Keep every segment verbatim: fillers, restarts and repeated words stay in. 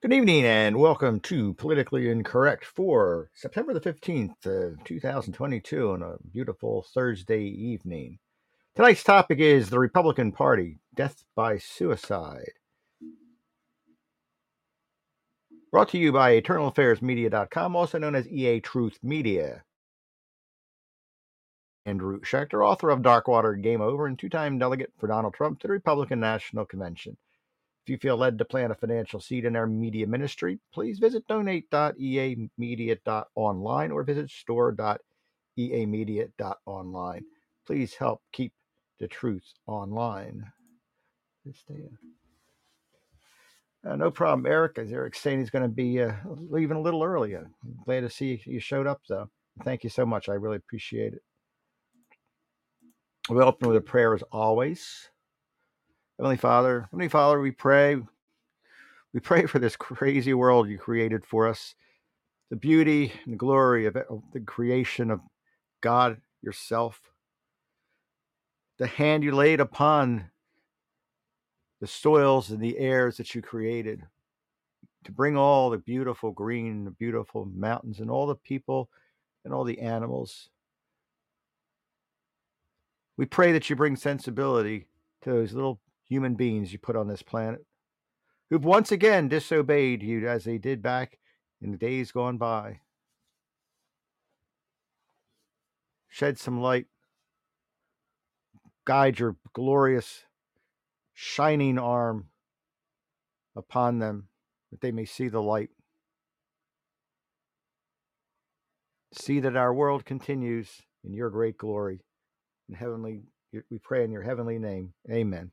Good evening and welcome to Politically Incorrect for September the fifteenth, uh, two thousand twenty-two, on a beautiful Thursday evening. Tonight's topic is the Republican Party, death by suicide. Brought to you by eternal affairs media dot com, also known as E A Truth Media. Andrew Schechter, author of Darkwater Game Over and two-time delegate for Donald Trump to the Republican National Convention. If you feel led to plant a financial seed in our media ministry, please visit donate dot e a media dot online or visit store dot e a media dot online. Please help keep the truth online. Uh, no problem, Eric. As Eric's saying, he's going to be uh, leaving a little early. I'm glad to see you showed up, though. Thank you so much. I really appreciate it. We'll open with a prayer as always. Heavenly Father, Heavenly Father, we pray. We pray for this crazy world you created for us, the beauty and the glory of, it, of the creation of God yourself, the hand you laid upon the soils and the airs that you created to bring all the beautiful green, the beautiful mountains, and all the people and all the animals. We pray that you bring sensibility to those little human beings you put on this planet, who've once again disobeyed you as they did back in the days gone by. Shed some light. Guide your glorious, shining arm upon them, that they may see the light. See that our world continues in your great glory. In heavenly, we pray in your heavenly name. Amen.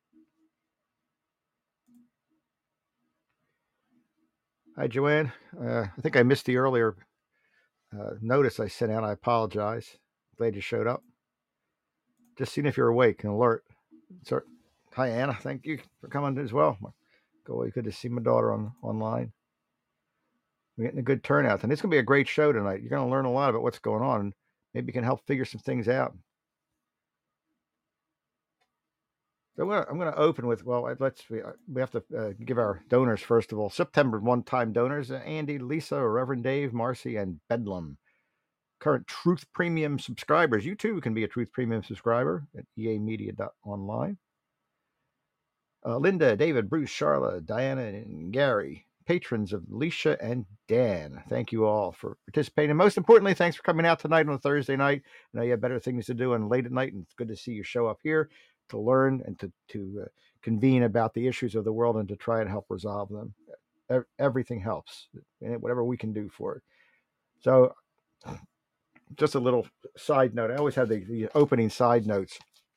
Hi, Joanne. Uh, I think I missed the earlier uh, notice I sent out. I apologize. Glad you showed up. Just seeing if you're awake and alert. So, hi, Anna. Thank you for coming as well. Always good to see my daughter on online. We're getting a good turnout, and it's going to be a great show tonight. You're going to learn a lot about what's going on, and maybe you can help figure some things out. So I'm going to open with, well, let's we, we have to uh, give our donors first of all. September one-time donors: uh, Andy, Lisa, Reverend Dave, Marcy, and Bedlam. Current Truth Premium subscribers: you too can be a Truth Premium subscriber at e a media dot online. Uh, Linda, David, Bruce, Charlotte, Diana, and Gary. Patrons of Alicia and Dan, thank you all for participating. And most importantly, thanks for coming out tonight on a Thursday night. I know you have better things to do and late at night, and it's good to see you show up here to learn and to, to uh, convene about the issues of the world and to try and help resolve them. Everything helps, and whatever we can do for it. So just a little side note. I always have the, the opening side notes.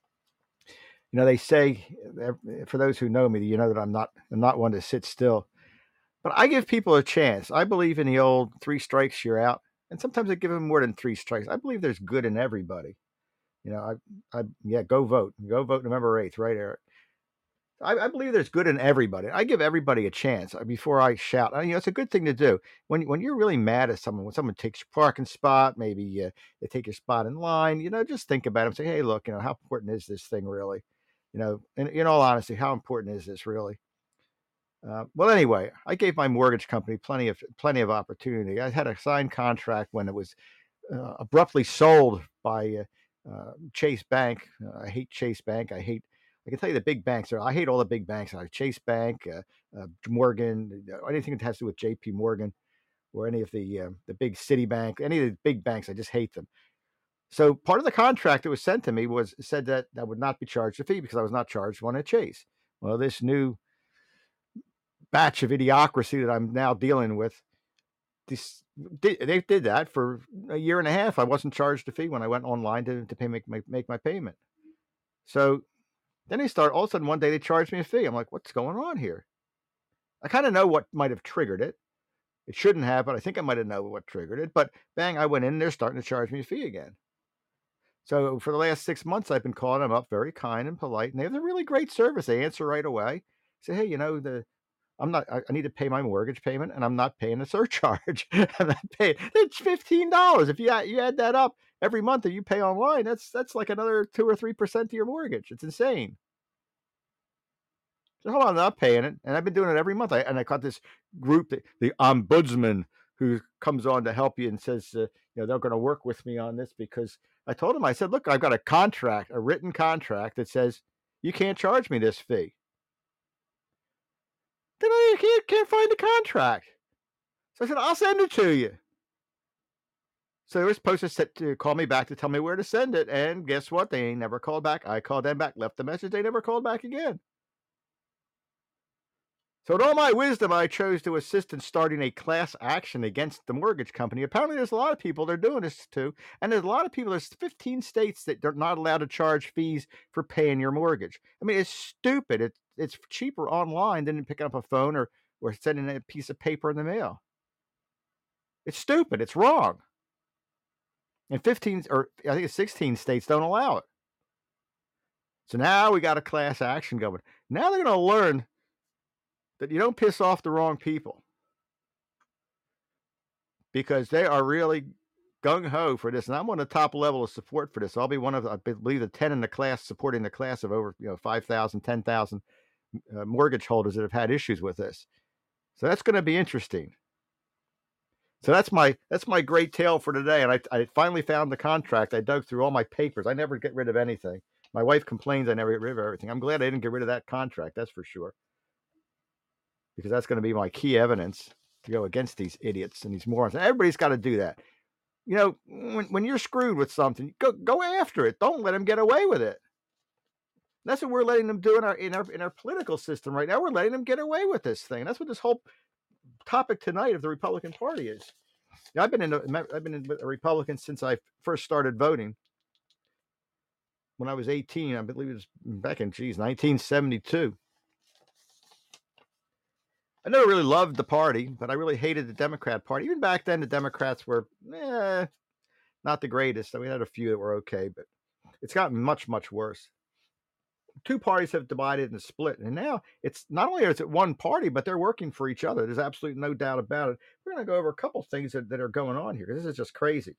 You know, they say, for those who know me, you know that I'm not I'm not one to sit still. But I give people a chance. I believe in the old three strikes, you're out. And sometimes I give them more than three strikes. I believe there's good in everybody. You know, I, I yeah, go vote. Go vote November eighth, right, Eric? I, I believe there's good in everybody. I give everybody a chance before I shout. I, you know, it's a good thing to do. When when you're really mad at someone, when someone takes your parking spot, maybe uh, they take your spot in line, you know, just think about it and say, hey, look, you know, how important is this thing really? You know, in, in all honesty, how important is this really? Uh, well, anyway, I gave my mortgage company plenty of plenty of opportunity. I had a signed contract when it was uh, abruptly sold by uh, uh, Chase Bank. Uh, I hate Chase Bank. I hate. I can tell you the big banks are. I hate all the big banks. I Chase Bank, uh, uh, Morgan, anything that has to do with J P Morgan, or any of the uh, the big Citibank, any of the big banks. I just hate them. So part of the contract that was sent to me was said that I would not be charged a fee because I was not charged one at Chase. Well, this new batch of idiocracy that I'm now dealing with, this, they did that for a year and a half. I wasn't charged a fee when I went online to, to pay make, make make my payment. So then they start, all of a sudden one day they charged me a fee. I'm like, what's going on here? I kind of know what might have triggered it. It shouldn't have, but I think I might have known what triggered it. But bang, I went in, they're starting to charge me a fee again. So for the last six months, I've been calling them up, very kind and polite, and they have a really great service. They answer right away. Say, hey, you know, the I'm not, I, I need to pay my mortgage payment and I'm not paying a surcharge. I'm not paying, it's fifteen dollars. If you add, you add that up every month that you pay online, that's, that's like another two or three percent of your mortgage. It's insane. So hold on, I'm not paying it, and I've been doing it every month. I, and I got this group, the, the ombudsman, who comes on to help you and says, uh, you know, they're going to work with me on this because I told him, I said, look, I've got a contract, a written contract that says you can't charge me this fee. Then I can't, can't find the contract. So I said, I'll send it to you. So they were supposed to, set, to call me back to tell me where to send it. And guess what? They never called back. I called them back, left the message. They never called back again. So in all my wisdom, I chose to assist in starting a class action against the mortgage company. Apparently, there's a lot of people they're doing this to. And there's a lot of people, there's fifteen states that they're not allowed to charge fees for paying your mortgage. I mean, it's stupid. It's, it's cheaper online than picking up a phone or, or sending a piece of paper in the mail. It's stupid. It's wrong. And fifteen, or I think it's sixteen states don't allow it. So now we got a class action going. Now they're going to learn that you don't piss off the wrong people, because they are really gung-ho for this. And I'm on the top level of support for this. I'll be one of, I believe, the ten in the class supporting the class of over, you know, five thousand, ten thousand uh, mortgage holders that have had issues with this. So that's going to be interesting. So that's my that's my great tale for today. And I, I finally found the contract. I dug through all my papers. I never get rid of anything. My wife complains I never get rid of everything. I'm glad I didn't get rid of that contract. That's for sure. Because that's going to be my key evidence to go against these idiots and these morons. And everybody's got to do that. You know, when, when you're screwed with something, go go after it. Don't let them get away with it. That's what we're letting them do in our in our in our political system right now. We're letting them get away with this thing. That's what this whole topic tonight of the Republican Party is. Now, I've been in a, I've been in a Republican since I first started voting. When I was eighteen, I believe it was back in geez nineteen seventy-two. I never really loved the party, but I really hated the Democrat Party. Even back then, the Democrats were eh, not the greatest. I mean, we had a few that were okay, but it's gotten much, much worse. Two parties have divided and split, and now it's not only is it one party, but they're working for each other. There's absolutely no doubt about it. We're going to go over a couple things that, that are going on here. This is just crazy.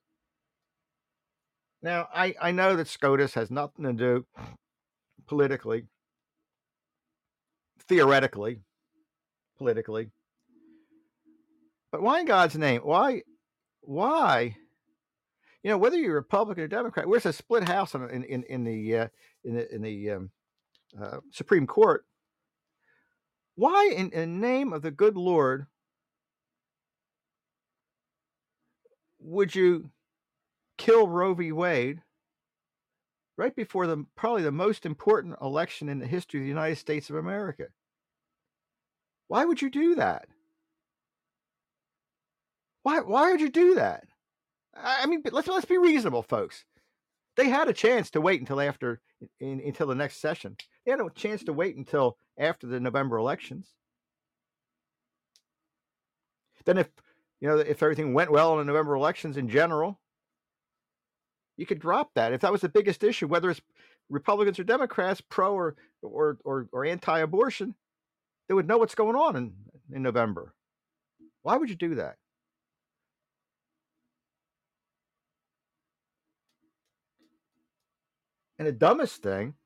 Now, I, I know that SCOTUS has nothing to do politically, theoretically, politically, but why in God's name? Why, why? You know, whether you're Republican or Democrat, where's a split house in in, in the uh, in the in the um, uh, Supreme Court? Why, in, in the name of the good Lord, would you kill Roe v. Wade right before the probably the most important election in the history of the United States of America? Why would you do that? Why why would you do that? I mean, let's let's be reasonable, folks. They had a chance to wait until after in, until the next session. They had a chance to wait until after the November elections. Then, if you know if everything went well in the November elections in general, you could drop that. If that was the biggest issue, whether it's Republicans or Democrats, pro or or or, or anti-abortion, they would know what's going on in, in November. Why would you do that? And the dumbest thing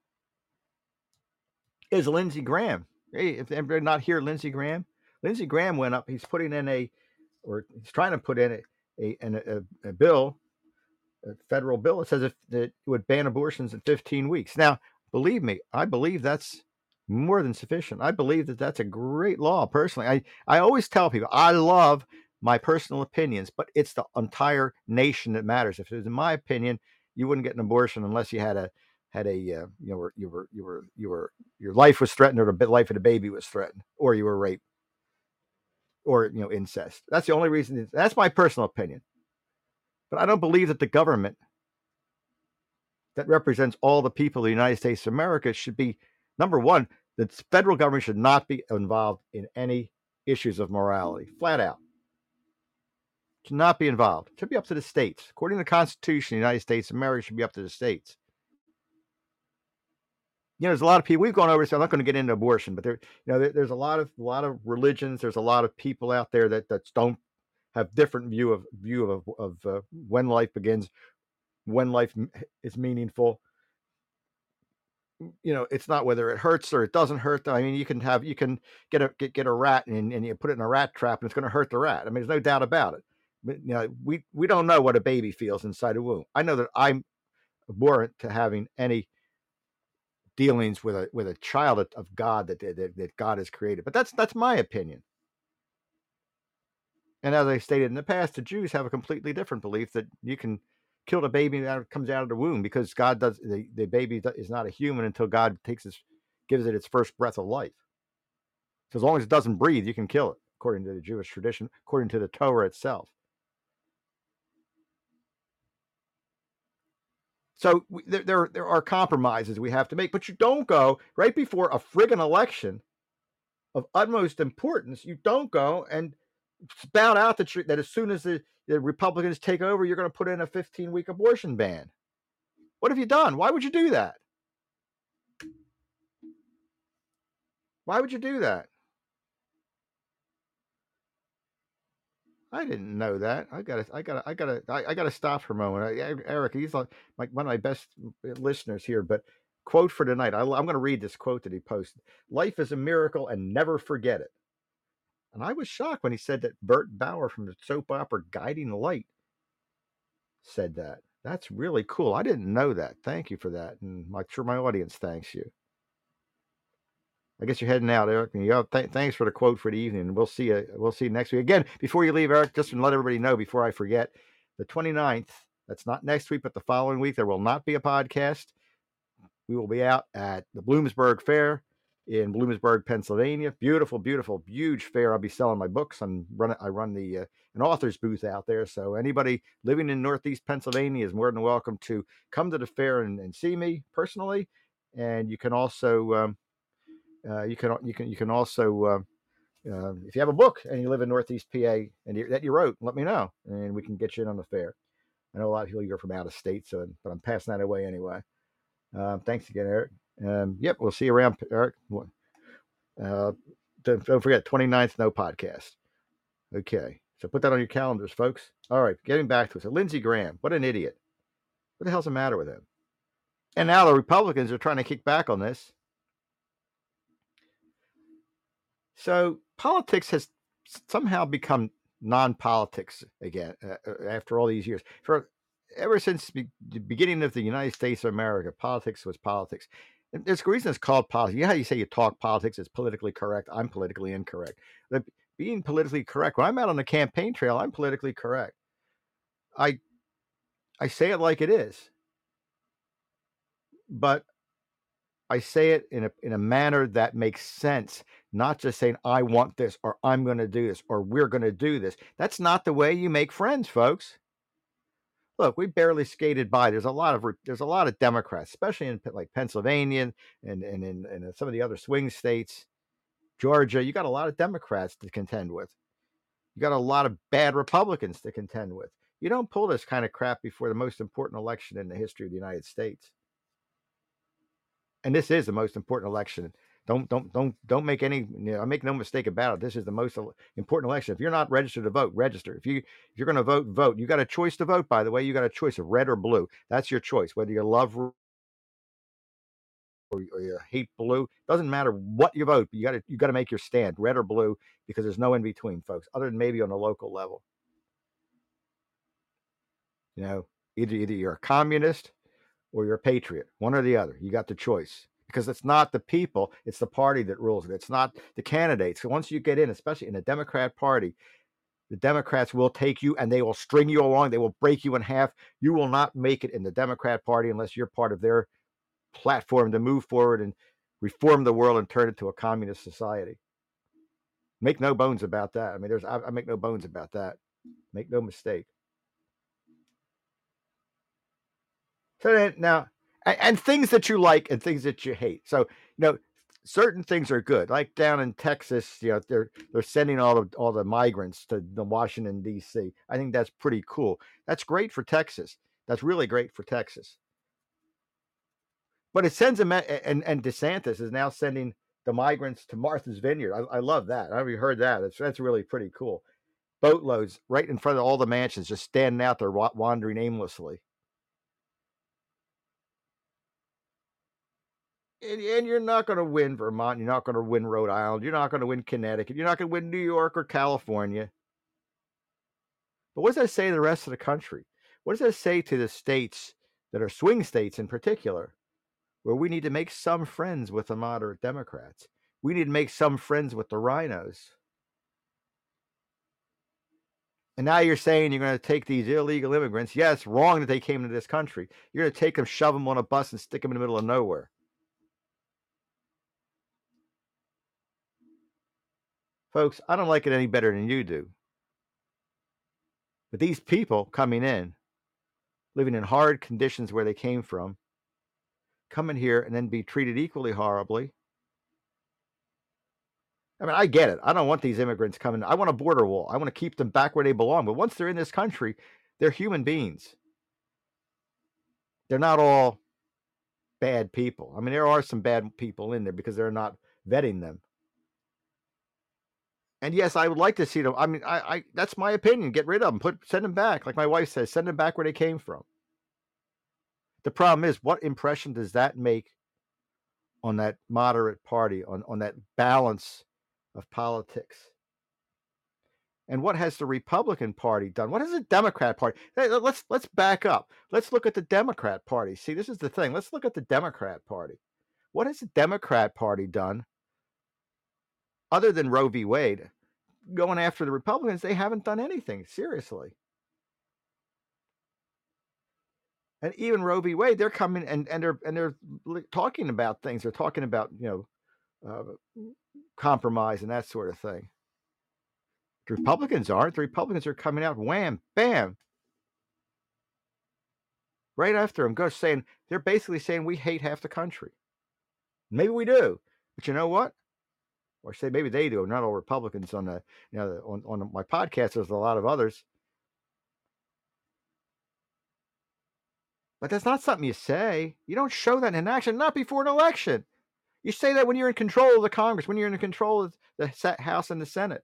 is Lindsey Graham. Hey, if everybody not hear Lindsey Graham, Lindsey Graham went up. He's putting in a, or he's trying to put in a a, a, a bill, a federal bill that says if that it would ban abortions in fifteen weeks. Now, believe me, I believe that's more than sufficient. I believe that that's a great law. Personally, I I always tell people I love my personal opinions, but it's the entire nation that matters. If it was in my opinion, you wouldn't get an abortion unless you had a had a uh, you know you were you were you were your life was threatened, or the life of the baby was threatened, or you were raped, or you know incest. That's the only reason. That's my personal opinion. But I don't believe that the government that represents all the people of the United States of America should be, number one, the federal government should not be involved in any issues of morality, flat out. Should not be involved. It should be up to the states. According to the Constitution of the United States of America, it should be up to the states. You know, there's a lot of people, we've gone over this, I'm not going to get into abortion, but there, you know, there, there's a lot of a lot of religions, there's a lot of people out there that, that don't have different view of view of, of uh, when life begins, when life is meaningful. you know, it's not whether it hurts or it doesn't hurt. I mean, you can have, you can get a get, get a rat and, and you put it in a rat trap and it's going to hurt the rat. I mean, there's no doubt about it. But you know, we we don't know what a baby feels inside a womb. I know that I'm abhorrent to having any dealings with a with a child of, of God that, that that God has created. But that's that's my opinion. And as I stated in the past, the Jews have a completely different belief that you can kill the baby that comes out of the womb because God does the, the baby is not a human until God takes his gives it its first breath of life. So as long as it doesn't breathe, you can kill it, according to the Jewish tradition, according to the Torah itself. So we, there, there, there are compromises we have to make, but you don't go right before a friggin' election of utmost importance. You don't go and spout out that, that as soon as the, the Republicans take over, you're going to put in a fifteen-week abortion ban. What have you done? Why would you do that? Why would you do that? I didn't know that. I gotta, I gotta, I gotta, I, I gotta stop for a moment. Eric, he's like one of my best listeners here. But quote for tonight. I, I'm going to read this quote that he posted. Life is a miracle, and never forget it. And I was shocked when he said that Bert Bauer from the soap opera Guiding Light said that. That's really cool. I didn't know that. Thank you for that, and I'm sure my audience thanks you. I guess you're heading out, Eric. And you know, th- thanks for the quote for the evening. We'll see you. We'll see you next week. Again, before you leave, Eric, just to let everybody know before I forget, the twenty-ninth, that's not next week, but the following week, there will not be a podcast. We will be out at the Bloomsburg Fair in Bloomsburg, Pennsylvania. Beautiful, beautiful, huge fair. I'll be selling my books. I'm run. I run the uh, an author's booth out there. So anybody living in Northeast Pennsylvania is more than welcome to come to the fair and, and see me personally. And you can also um, uh, you can you can you can also uh, uh, if you have a book and you live in Northeast P A and you, that you wrote, let me know and we can get you in on the fair. I know a lot of people you're from out of state, so but I'm passing that away anyway. Uh, thanks again, Eric. Um, yep, we'll see you around, Eric. Uh, don't, don't forget, twenty-ninth, no podcast. Okay, so put that on your calendars, folks. All right, getting back to it. So Lindsey Graham, what an idiot. What the hell's the matter with him? And now the Republicans are trying to kick back on this. So politics has somehow become non-politics again uh, after all these years. For ever since be, the beginning of the United States of America, politics was politics. And there's a reason it's called politics. You know how you say you talk politics is politically correct? I'm politically incorrect. But being politically correct, when I'm out on the campaign trail, I'm politically correct. I I say it like it is, but I say it in a in a manner that makes sense, not just saying I want this or I'm going to do this or we're going to do this. That's not the way you make friends, folks. Look, we barely skated by. There's a lot of there's a lot of Democrats, especially in like Pennsylvania and and in, in some of the other swing states, Georgia. You got a lot of Democrats to contend with. You got a lot of bad Republicans to contend with. You don't pull this kind of crap before the most important election in the history of the United States. And this is the most important election. Don't don't don't don't make any. You know, make no mistake about it. This is the most important election. If you're not registered to vote, register. If you if you're going to vote, vote. You got a choice to vote. By the way, you got a choice of red or blue. That's your choice. Whether you love or, or you hate blue, doesn't matter what you vote. But you got to you got to make your stand, red or blue, because there's no in between, folks. Other than maybe on a local level. You know, either either you're a communist or you're a patriot, one or the other. You got the choice because it's not the people, it's the party that rules it. It's not the candidates. So once you get in, especially in the Democrat Party, the Democrats will take you and they will string you along. They will break you in half. You will not make it in the Democrat Party unless you're part of their platform to move forward and reform the world and turn it to a communist society. Make no bones about that. I mean, there's I, I make no bones about that. Make no mistake. So then, now, and, and things that you like and things that you hate. So, you know, certain things are good. Like down in Texas, you know, they're they're sending all the all the migrants to the Washington D C. I think that's pretty cool. That's great for Texas. That's really great for Texas. But it sends them, and and DeSantis is now sending the migrants to Martha's Vineyard. I, I love that. I haven't heard that. That's that's really pretty cool. Boatloads right in front of all the mansions, just standing out there wandering aimlessly. And, and you're not going to win Vermont. You're not going to win Rhode Island. You're not going to win Connecticut. You're not going to win New York or California. But what does that say to the rest of the country? What does that say to the states that are swing states in particular, where we need to make some friends with the moderate Democrats? We need to make some friends with the rhinos. And now you're saying you're going to take these illegal immigrants. Yeah, it's wrong that they came into this country. You're going to take them, shove them on a bus, and stick them in the middle of nowhere. Folks, I don't like it any better than you do. But these people coming in, living in hard conditions where they came from, come in here and then be treated equally horribly. I mean, I get it. I don't want these immigrants coming. I want a border wall. I want to keep them back where they belong. But once they're in this country, they're human beings. They're not all bad people. I mean, there are some bad people in there because they're not vetting them. And yes, I would like to see them. I mean, I, I that's my opinion. Get rid of them. Put send them back. Like my wife says, send them back where they came from. The problem is, what impression does that make on that moderate party, on, on that balance of politics? And what has the Republican Party done? What has the Democrat Party? Hey, let's let's back up. Let's look at the Democrat Party. See, this is the thing. Let's look at the Democrat Party. What has the Democrat Party done other than Roe v. Wade? Going after the Republicans, they haven't done anything, seriously. And even Roe v. Wade, they're coming and, and they're and they're talking about things. They're talking about, you know, uh, compromise and that sort of thing. The Republicans aren't. The Republicans are coming out, wham, bam, right after them, go saying, they're basically saying we hate half the country. Maybe we do, but you know what? Or say maybe they do. Not all Republicans on the, you know, on, on my podcast. There's a lot of others, but that's not something you say. You don't show that in action. Not before an election. You say that when you're in control of the Congress, when you're in control of the House and the Senate.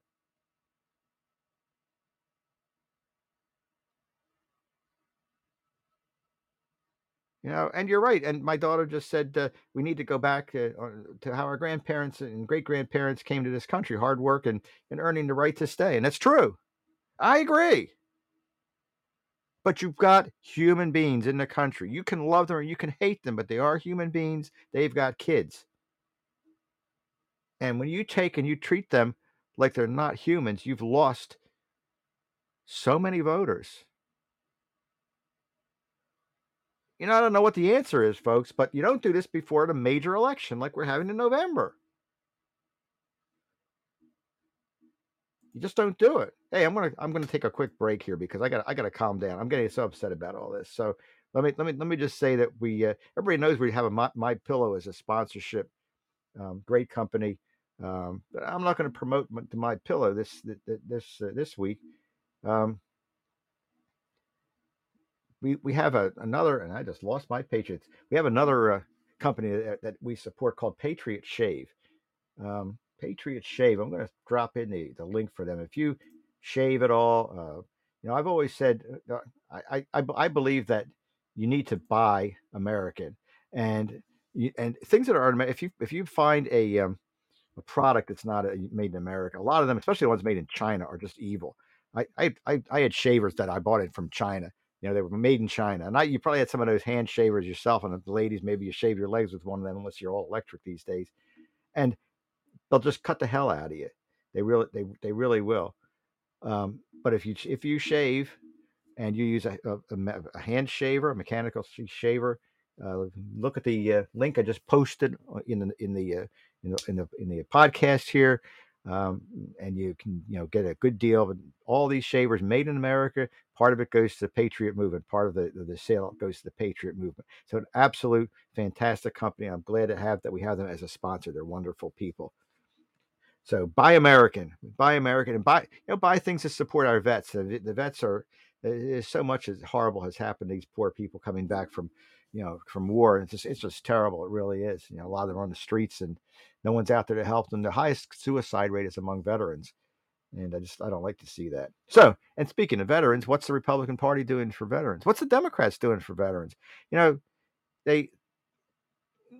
You know, and you're right. And my daughter just said uh, we need to go back uh, to how our grandparents and great grandparents came to this country, hard work and, and earning the right to stay. And that's true. I agree. But you've got human beings in the country. You can love them or you can hate them, but they are human beings. They've got kids. And when you take and you treat them like they're not humans, you've lost so many voters. You know, I don't know what the answer is, folks, but you don't do this before the major election like we're having in November. You just don't do it. Hey, I'm gonna I'm gonna take a quick break here because I got I got to calm down. I'm getting so upset about all this. So let me let me let me just say that we uh, everybody knows we have a my, my Pillow as a sponsorship, um, great company. Um, but I'm not going to promote my, my Pillow this this uh, this week. Um, we we have a another, and I just lost my Patriots. We have another uh, company that, that we support called Patriot Shave. Um, Patriot Shave. I'm going to drop in the, the link for them. If you shave at all, uh, you know, I've always said uh, I, I I believe that you need to buy American, and you, and things that are if you if you find a um, a product that's not a, made in America, a lot of them, especially the ones made in China, are just evil. I I I, I had shavers that I bought it from China. You know, they were made in China, and I, you probably had some of those hand shavers yourself. And the ladies, maybe you shave your legs with one of them, unless you're all electric these days. And they'll just cut the hell out of you. They really, they, they really will. Um, but if you if you shave and you use a, a, a hand shaver, a mechanical shaver, uh, look at the uh, link I just posted in the in the uh, in the in the in the podcast here, um, and you can you know get a good deal of all these shavers made in America. Part of it goes to the Patriot Movement. Part of the the sale goes to the Patriot Movement. So an absolute fantastic company. I'm glad to have that we have them as a sponsor. They're wonderful people. So buy American, buy American, and buy you know buy things to support our vets. The, the vets are there's so much as horrible has happened to these poor people coming back from you know from war. It's just it's just terrible. It really is. You know, a lot of them are on the streets and no one's out there to help them. The highest suicide rate is among veterans, and I just I don't like to see that. So, and speaking of veterans, what's the Republican Party doing for veterans? What's the Democrats doing for veterans? You know, they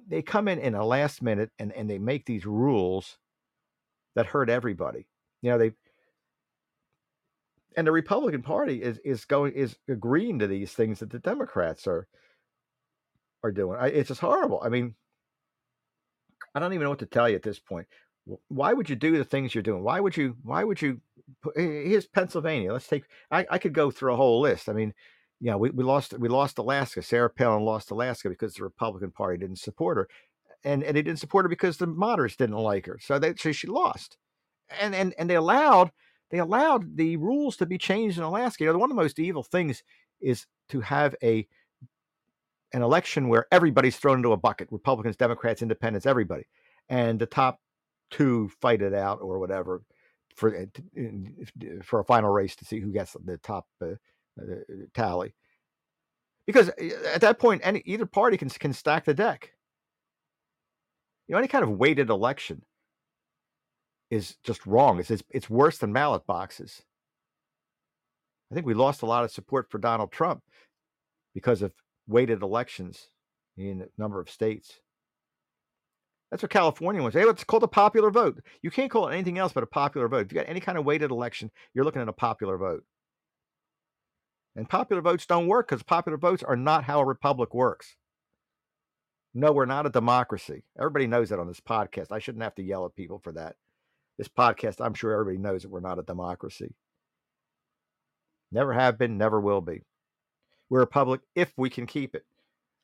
they come in in a last minute and, and they make these rules that hurt everybody. You know, they and the Republican Party is is going is agreeing to these things that the Democrats are are doing. I, it's just horrible. I mean, I don't even know what to tell you at this point. Why would you do the things you're doing? Why would you? Why would you? Put, here's Pennsylvania. Let's take. I, I could go through a whole list. I mean, you know, we, we lost we lost Alaska. Sarah Palin lost Alaska because the Republican Party didn't support her, and and they didn't support her because the moderates didn't like her. So they so she lost, and and and they allowed they allowed the rules to be changed in Alaska. You know, one of the most evil things is to have a an election where everybody's thrown into a bucket: Republicans, Democrats, Independents, everybody, and the top two fight it out or whatever for for a final race to see who gets the top uh, uh, tally. Because at that point, any either party can can stack the deck. You know, any kind of weighted election is just wrong. It's it's, it's worse than ballot boxes. I think we lost a lot of support for Donald Trump because of weighted elections in a number of states. That's what California wants. Hey, it's called a popular vote. You can't call it anything else but a popular vote. If you got any kind of weighted election, you're looking at a popular vote. And popular votes don't work because popular votes are not how a republic works. No, we're not a democracy. Everybody knows that on this podcast. I shouldn't have to yell at people for that. This podcast, I'm sure everybody knows that we're not a democracy. Never have been, never will be. We're a republic if we can keep it,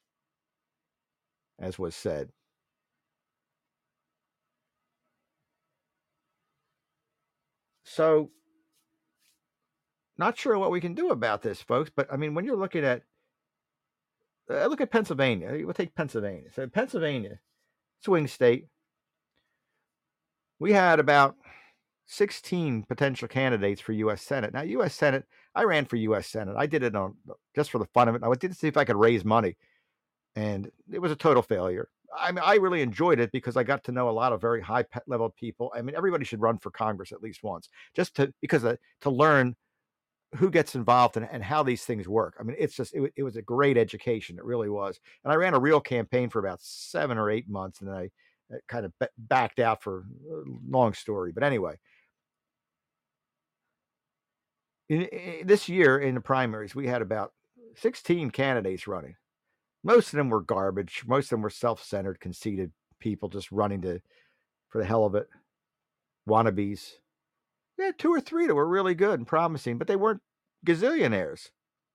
as was said. So, not sure what we can do about this, folks. But I mean, when you're looking at, uh, look at Pennsylvania. We'll take Pennsylvania. So Pennsylvania, swing state. We had about sixteen potential candidates for U S Senate. Now, U S Senate, I ran for U S Senate. I did it on just for the fun of it. I did see if I could raise money, and it was a total failure. I mean, I really enjoyed it because I got to know a lot of very high level people. I mean, everybody should run for Congress at least once, just to because of, to learn who gets involved and, and how these things work. I mean, it's just it, it was a great education. It really was. And I ran a real campaign for about seven or eight months, and then I kind of backed out for a long story. But anyway, in, in, this year in the primaries, we had about sixteen candidates running. Most of them were garbage. Most of them were self-centered, conceited people just running to for the hell of it, wannabes. We had two or three that were really good and promising, but they weren't gazillionaires.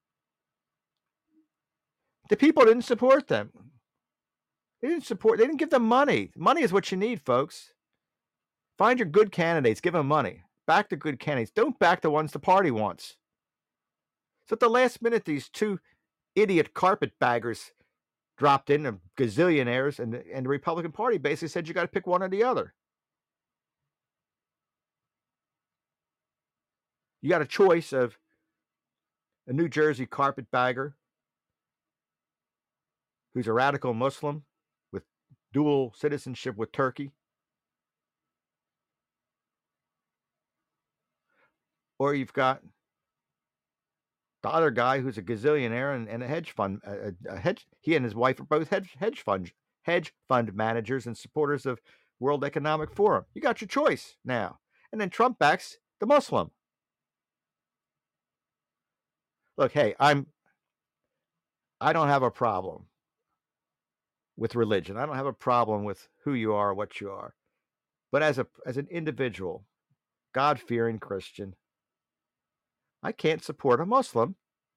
The people didn't support them. They didn't support. They didn't give them money. Money is what you need, folks. Find your good candidates. Give them money. Back the good candidates. Don't back the ones the party wants. So at the last minute, these two idiot carpetbaggers dropped in, and gazillionaires, and, and the Republican Party basically said you got to pick one or the other. You got a choice of a New Jersey carpetbagger who's a radical Muslim with dual citizenship with Turkey, or you've got the other guy who's a gazillionaire and, and a hedge fund, a, a hedge. He and his wife are both hedge hedge fund hedge fund managers and supporters of World Economic Forum. You got your choice now. And then Trump backs the Muslim. Look, hey, I'm. I don't have a problem with religion. I don't have a problem with who you are, what you are. But as a as an individual, God-fearing Christian, I can't support a Muslim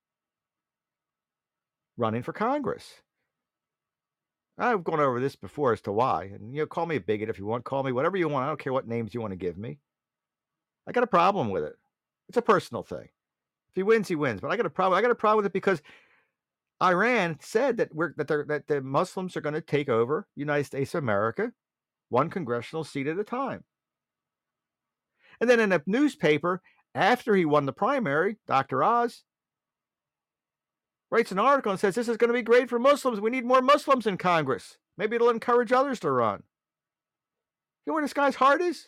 running for Congress. I've gone over this before as to why. And, you know, call me a bigot if you want. Call me whatever you want. I don't care what names you want to give me. I got a problem with it. It's a personal thing. If he wins, he wins. But I got a problem. I got a problem with it because Iran said that we're that they're that the Muslims are going to take over United States of America, one congressional seat at a time. And then in a newspaper, after he won the primary, Doctor Oz writes an article and says, this is going to be great for Muslims. We need more Muslims in Congress. Maybe it'll encourage others to run. You know where this guy's heart is?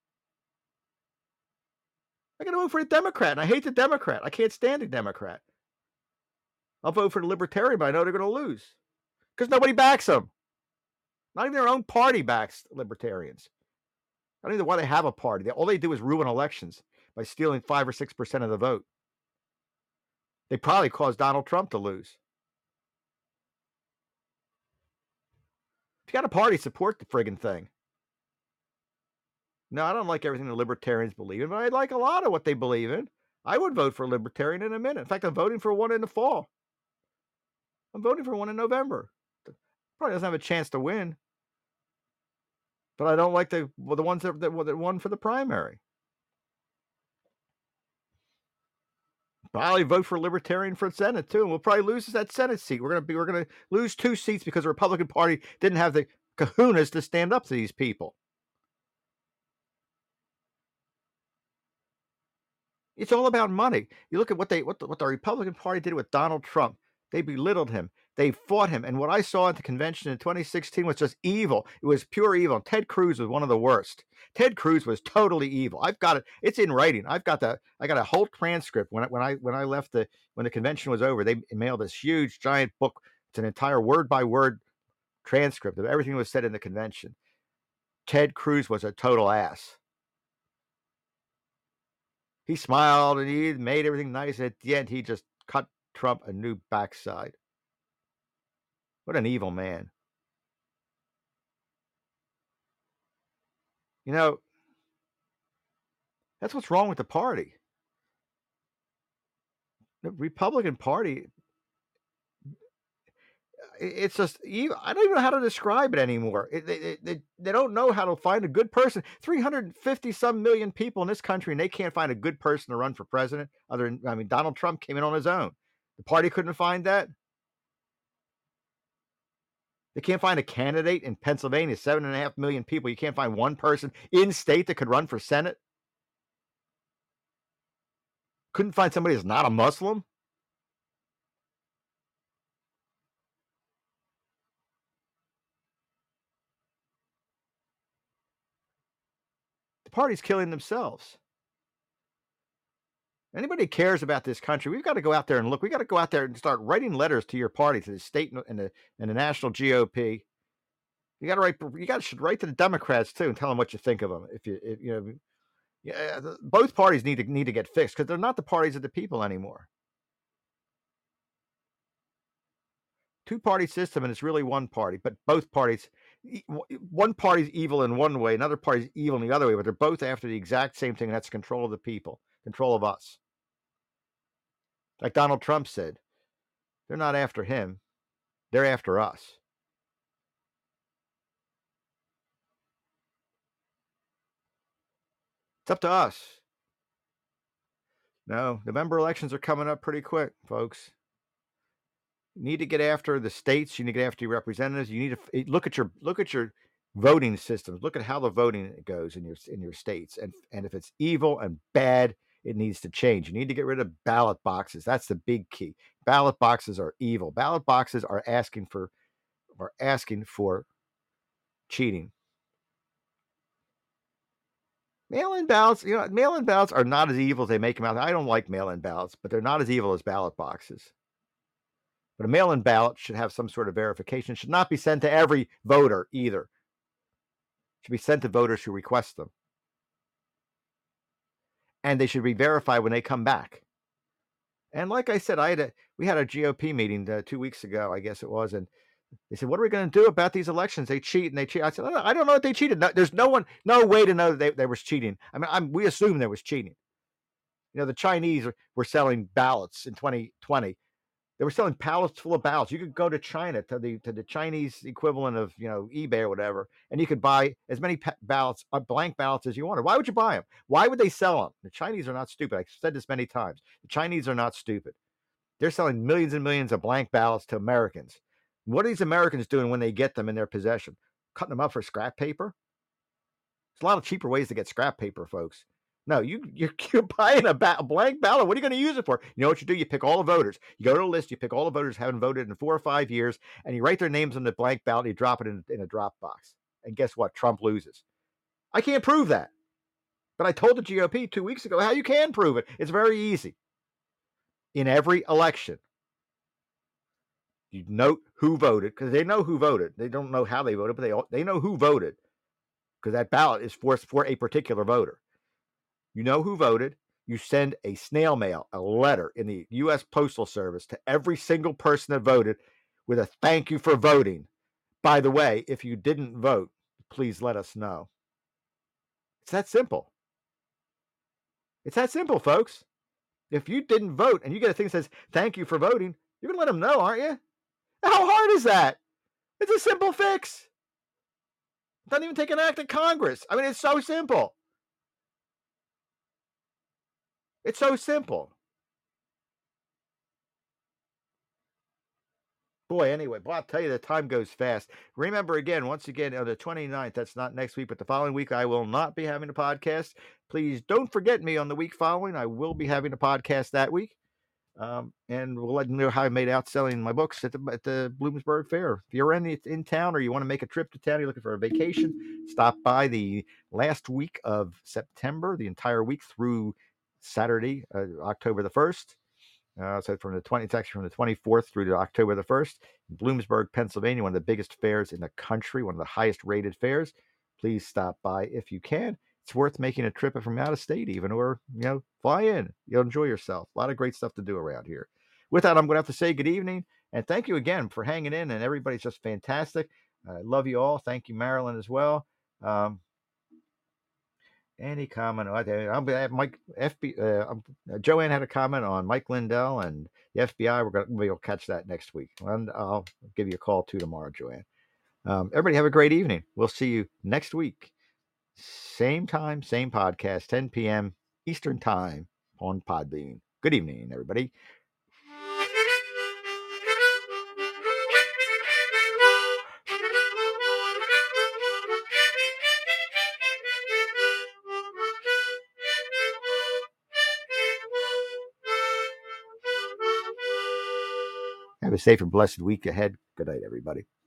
I got to vote for the Democrat, and I hate the Democrat. I can't stand the Democrat. I'll vote for the Libertarian, but I know they're going to lose because nobody backs them. Not even their own party backs libertarians. I don't even know why they have a party. All they do is ruin elections by stealing five or six percent of the vote. They probably caused Donald Trump to lose. If you got a party, support the friggin' thing. No, I don't like everything the libertarians believe in, but I like a lot of what they believe in. I would vote for a libertarian in a minute. In fact, I'm voting for one in the fall. I'm voting for one in November. Probably doesn't have a chance to win, but I don't like the well, the ones that, that, that won for the primary. Probably vote for a libertarian for Senate too, and we'll probably lose that Senate seat. We're gonna be we're gonna lose two seats because the Republican Party didn't have the kahunas to stand up to these people. It's all about money. You look at what they what the, what the Republican Party did with Donald Trump. They belittled him. They fought him. And what I saw at the convention in twenty sixteen was just evil. It was pure evil. Ted Cruz was one of the worst. Ted Cruz was totally evil. I've got it. It's in writing. I've got the I got a whole transcript when I, when I when I left the when the convention was over. They mailed this huge giant book. It's an entire word by word transcript of everything that was said in the convention. Ted Cruz was a total ass. He smiled and he made everything nice. At the end, he just cut Trump a new backside. What an evil man. You know, that's what's wrong with the party. The Republican Party, it's just, I don't even know how to describe it anymore. It, they, they, they don't know how to find a good person. three hundred fifty some million people in this country, and they can't find a good person to run for president. Other than, I mean, Donald Trump came in on his own. The party couldn't find that. They can't find a candidate in Pennsylvania, seven and a half million people. You can't find one person in state that could run for Senate. Couldn't find somebody that's not a Muslim. The party's killing themselves. Anybody cares about this country, we've got to go out there and look. We got to go out there and start writing letters to your party, to the state and the and the national G O P. You got to write. You got to write to the Democrats too and tell them what you think of them. If you, if, you know, yeah, both parties need to need to get fixed because they're not the parties of the people anymore. Two-party system, and it's really one party, but both parties, one party's evil in one way, another party's evil in the other way, but they're both after the exact same thing, and that's control of the people, control of us. Like Donald Trump said, they're not after him, they're after us. It's up to us. No, November elections are coming up pretty quick, folks. You need to get after the states. You need to get after your representatives. You need to look at your look at your voting systems. Look at how the voting goes in your in your states, and and if it's evil and bad, it needs to change. You need to get rid of ballot boxes. That's the big key. Ballot boxes are evil. Ballot boxes are asking for are asking for cheating. Mail-in ballots, you know, mail-in ballots are not as evil as they make them out. I don't like mail-in ballots, but they're not as evil as ballot boxes. But a mail-in ballot should have some sort of verification. It should not be sent to every voter either. It should be sent to voters who request them. And they should be verified when they come back. And like I said, I had a we had a G O P meeting uh, two weeks ago, I guess it was, and they said, "What are we going to do about these elections? They cheat and they cheat." I said, "I don't know if they cheated. No, there's no one, no way to know that they, there was cheating. I mean, I'm, we assume there was cheating. You know, the Chinese were selling ballots in twenty twenty. They were selling pallets full of ballots. You could go to China, to the to the Chinese equivalent of, you know, eBay or whatever, and you could buy as many ballots, uh, blank ballots as you wanted. Why would you buy them? Why would they sell them? The Chinese are not stupid. I've said this many times. The Chinese are not stupid. They're selling millions and millions of blank ballots to Americans. What are these Americans doing when they get them in their possession? Cutting them up for scrap paper? There's a lot of cheaper ways to get scrap paper, folks. No, you, you're, you're buying a, ba- a blank ballot. What are you going to use it for? You know what you do? You pick all the voters. You go to a list. You pick all the voters who haven't voted in four or five years, and you write their names on the blank ballot. And you drop it in, in a drop box. And guess what? Trump loses. I can't prove that. But I told the G O P two weeks ago how you can prove it. It's very easy. In every election, You note who voted, because they know who voted. They don't know how they voted, but they all, they know who voted, because that ballot is for, for a particular voter. You know who voted. You send a snail mail, a letter in the U S Postal Service to every single person that voted with a thank you for voting. By the way, if you didn't vote, please let us know. It's that simple. It's that simple, folks. If you didn't vote and you get a thing that says thank you for voting, you're going to let them know, aren't you? How hard is that? It's a simple fix. It doesn't even take an act of Congress. I mean, it's so simple. It's so simple. Boy, anyway, but I'll tell you, the time goes fast. Remember, again, once again, on the twenty-ninth, that's not next week, but the following week, I will not be having a podcast. Please don't forget me on the week following. I will be having a podcast that week. Um, and we'll let you know how I made out selling my books at the, at the Bloomsburg Fair. If you're in, in town or you want to make a trip to town, you're looking for a vacation, stop by the last week of September, the entire week through Saturday, uh, October the first. Uh, so from the twentieth, it's actually from the twenty-fourth through to October the first, in Bloomsburg, Pennsylvania, one of the biggest fairs in the country, one of the highest rated fairs. Please stop by if you can. It's worth making a trip from out of state even, or, you know, fly in. You'll enjoy yourself. A lot of great stuff to do around here. With that, I'm going to have to say good evening, and thank you again for hanging in, and everybody's just fantastic. I love you all. Thank you, Marilyn, as well. Um, any comment? I'll be Mike F B. Uh, Joanne had a comment on Mike Lindell and the F B I. We're gonna we'll catch that next week, and I'll give you a call too tomorrow, Joanne. Um, everybody have a great evening. We'll see you next week, same time, same podcast, ten p.m. Eastern Time on Podbean. Good evening, everybody. Have a safe and blessed week ahead. Good night, everybody.